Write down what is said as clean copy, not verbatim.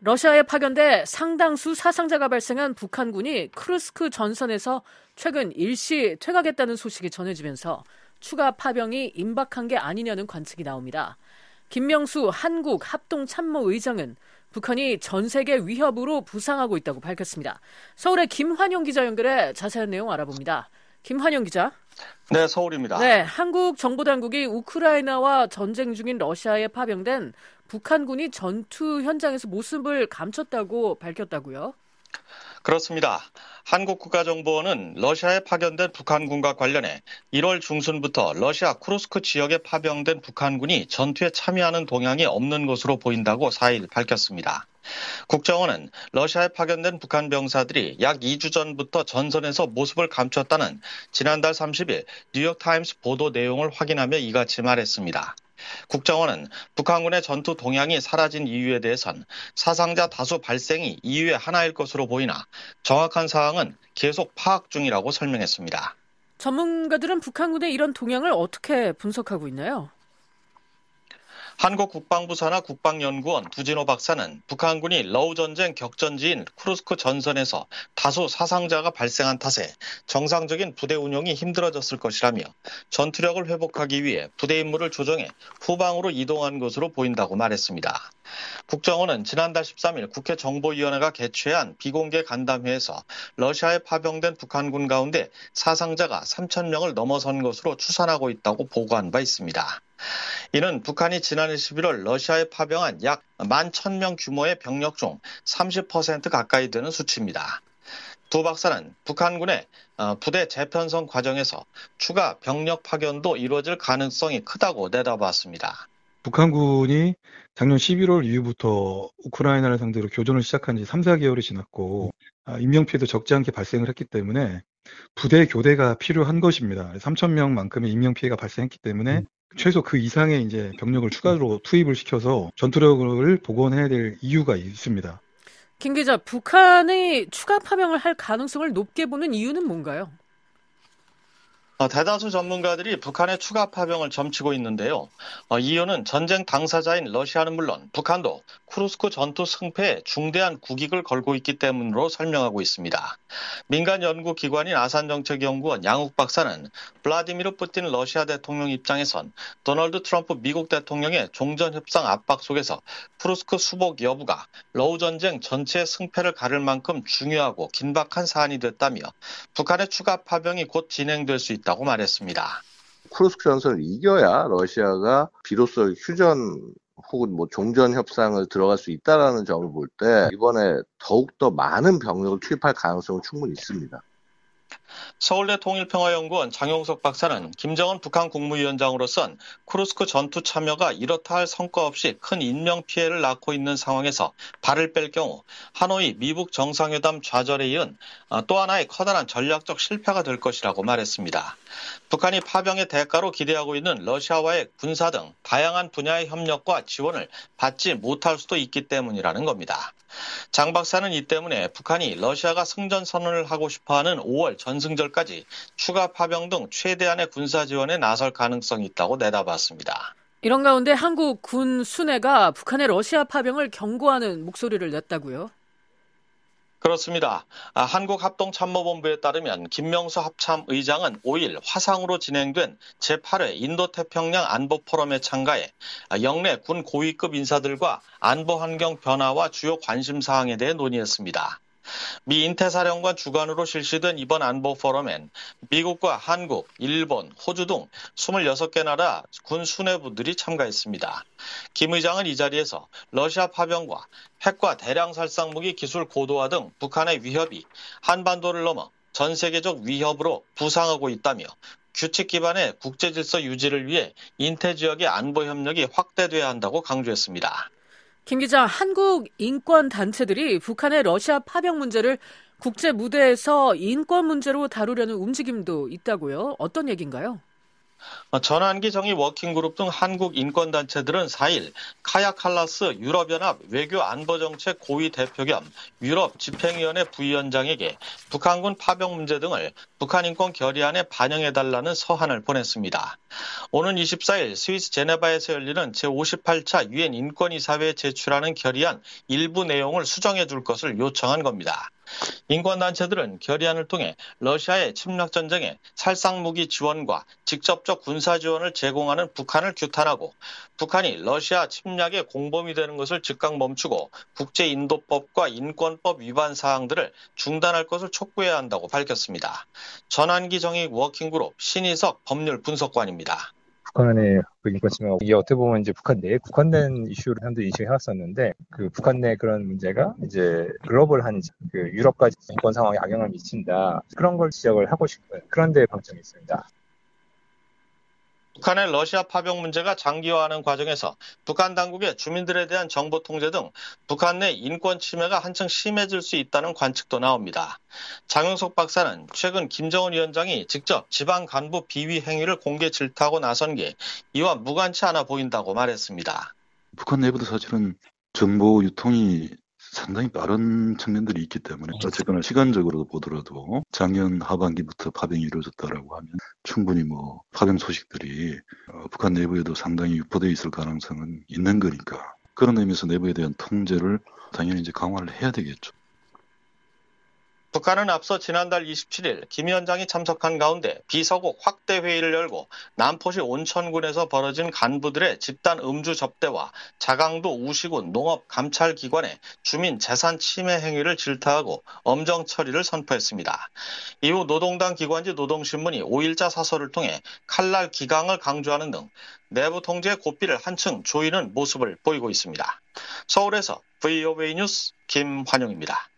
러시아에 파견돼 상당수 사상자가 발생한 북한군이 쿠르스크 전선에서 최근 일시 퇴각했다는 소식이 전해지면서 추가 파병이 임박한 게 아니냐는 관측이 나옵니다. 김명수 한국 합동참모의장은 북한이 전 세계 위협으로 부상하고 있다고 밝혔습니다. 서울의 김환영 기자 연결해 자세한 내용 알아봅니다. 김환영 기자. 네, 서울입니다. 네, 한국 정보당국이 우크라이나와 전쟁 중인 러시아에 파병된 북한군이 전투 현장에서 모습을 감췄다고 밝혔다고요? 그렇습니다. 한국국가정보원은 러시아에 파견된 북한군과 관련해 1월 중순부터 러시아 쿠르스크 지역에 파병된 북한군이 전투에 참여하는 동향이 없는 것으로 보인다고 4일 밝혔습니다. 국정원은 러시아에 파견된 북한 병사들이 약 2주 전부터 전선에서 모습을 감췄다는 지난달 30일 뉴욕타임스 보도 내용을 확인하며 이같이 말했습니다. 국정원은 북한군의 전투 동향이 사라진 이유에 대해선 사상자 다수 발생이 이유의 하나일 것으로 보이나 정확한 사항은 계속 파악 중이라고 설명했습니다. 전문가들은 북한군의 이런 동향을 어떻게 분석하고 있나요? 한국 국방부 산하 국방연구원 두진호 박사는 북한군이 러우 전쟁 격전지인 쿠르스크 전선에서 다수 사상자가 발생한 탓에 정상적인 부대 운용이 힘들어졌을 것이라며 전투력을 회복하기 위해 부대 임무를 조정해 후방으로 이동한 것으로 보인다고 말했습니다. 국정원은 지난달 13일 국회 정보위원회가 개최한 비공개 간담회에서 러시아에 파병된 북한군 가운데 사상자가 3,000명을 넘어선 것으로 추산하고 있다고 보고한 바 있습니다. 이는 북한이 지난해 11월 러시아에 파병한 약 11,000명 규모의 병력 중 30% 가까이 되는 수치입니다. 두 박사는 북한군의 부대 재편성 과정에서 추가 병력 파견도 이루어질 가능성이 크다고 내다봤습니다. 북한군이 작년 11월 이후부터 우크라이나를 상대로 교전을 시작한 지 3, 4개월이 지났고 인명피해도 적지 않게 발생을 했기 때문에 부대 교대가 필요한 것입니다. 3,000명만큼의 인명피해가 발생했기 때문에 최소 그 이상의 이제 병력을 추가로 투입을 시켜서 전투력을 복원해야 될 이유가 있습니다. 김 기자, 북한이 추가 파병을 할 가능성을 높게 보는 이유는 뭔가요? 대다수 전문가들이 북한의 추가 파병을 점치고 있는데요. 이유는 전쟁 당사자인 러시아는 물론 북한도 쿠르스크 전투 승패에 중대한 국익을 걸고 있기 때문으로 설명하고 있습니다. 민간 연구기관인 아산정책연구원 양욱 박사는 블라디미르 푸틴 러시아 대통령 입장에선 도널드 트럼프 미국 대통령의 종전협상 압박 속에서 쿠르스크 수복 여부가 러우 전쟁 전체의 승패를 가를 만큼 중요하고 긴박한 사안이 됐다며 북한의 추가 파병이 곧 진행될 수 있다고 말했습니다. 쿠르스크 전선을 이겨야 러시아가 비로소 휴전 혹은 종전 협상을 들어갈 수 있다라는 점을 볼 때 이번에 더욱더 많은 병력을 투입할 가능성은 충분히 있습니다. 서울대 통일평화연구원 장용석 박사는 김정은 북한 국무위원장으로선 쿠르스크 전투 참여가 이렇다 할 성과 없이 큰 인명피해를 낳고 있는 상황에서 발을 뺄 경우 하노이 미북 정상회담 좌절에 이은 또 하나의 커다란 전략적 실패가 될 것이라고 말했습니다. 북한이 파병의 대가로 기대하고 있는 러시아와의 군사 등 다양한 분야의 협력과 지원을 받지 못할 수도 있기 때문이라는 겁니다. 장 박사는 이 때문에 북한이 러시아가 승전 선언을 하고 싶어하는 5월 전승절까지 추가 파병 등 최대한의 군사 지원에 나설 가능성이 있다고 내다봤습니다. 이런 가운데 한국 군 수뇌가 북한의 러시아 파병을 경고하는 목소리를 냈다고요? 그렇습니다. 한국합동참모본부에 따르면 김명수 합참의장은 5일 화상으로 진행된 제8회 인도태평양 안보포럼에 참가해 영내 군 고위급 인사들과 안보 환경 변화와 주요 관심사항에 대해 논의했습니다. 미 인태사령관 주관으로 실시된 이번 안보 포럼엔 미국과 한국, 일본, 호주 등 26개 나라 군 수뇌부들이 참가했습니다. 김 의장은 이 자리에서 러시아 파병과 핵과 대량 살상 무기 기술 고도화 등 북한의 위협이 한반도를 넘어 전 세계적 위협으로 부상하고 있다며 규칙 기반의 국제 질서 유지를 위해 인태 지역의 안보 협력이 확대돼야 한다고 강조했습니다. 김 기자, 한국 인권 단체들이 북한의 러시아 파병 문제를 국제 무대에서 인권 문제로 다루려는 움직임도 있다고요? 어떤 얘기인가요? 전환기 정의 워킹그룹 등 한국 인권단체들은 4일 카야 칼라스 유럽연합 외교안보정책 고위 대표 겸 유럽 집행위원회 부위원장에게 북한군 파병 문제 등을 북한인권 결의안에 반영해달라는 서한을 보냈습니다. 오는 24일 스위스 제네바에서 열리는 제58차 유엔 인권이사회에 제출하는 결의안 일부 내용을 수정해 줄 것을 요청한 겁니다. 인권단체들은 결의안을 통해 러시아의 침략전쟁에 살상무기 지원과 직접적 군사지원을 제공하는 북한을 규탄하고 북한이 러시아 침략의 공범이 되는 것을 즉각 멈추고 국제인도법과 인권법 위반 사항들을 중단할 것을 촉구해야 한다고 밝혔습니다. 전환기 정의 워킹그룹 신희석 법률 분석관입니다. 북한의 인권 침해, 이게 어떻게 보면 이제 북한 내에 국한된 이슈로 사람들이 인식을 해왔었는데, 그 북한 내 그런 문제가 이제 글로벌한 그 유럽까지 인권 상황에 악영향을 미친다, 그런 걸 지적을 하고 싶은 그런 데 방점이 있습니다. 북한의 러시아 파병 문제가 장기화하는 과정에서 북한 당국의 주민들에 대한 정보 통제 등 북한 내 인권 침해가 한층 심해질 수 있다는 관측도 나옵니다. 장용석 박사는 최근 김정은 위원장이 직접 지방 간부 비위 행위를 공개 질타하고 나선 게 이와 무관치 않아 보인다고 말했습니다. 북한 내부도 사실은 정보 유통이 상당히 빠른 측면들이 있기 때문에 어쨌거나 시간적으로 보더라도 작년 하반기부터 파병이 이루어졌다라고 하면 충분히 파병 소식들이 북한 내부에도 상당히 유포되어 있을 가능성은 있는 거니까 그런 의미에서 내부에 대한 통제를 당연히 이제 강화를 해야 되겠죠. 북한은 앞서 지난달 27일 김 위원장이 참석한 가운데 비서국 확대 회의를 열고 남포시 온천군에서 벌어진 간부들의 집단 음주 접대와 자강도 우시군 농업감찰기관의 주민 재산 침해 행위를 질타하고 엄정 처리를 선포했습니다. 이후 노동당 기관지 노동신문이 5일자 사설을 통해 칼날 기강을 강조하는 등 내부 통제의 고삐를 한층 조이는 모습을 보이고 있습니다. 서울에서 VOA 뉴스 김환용입니다.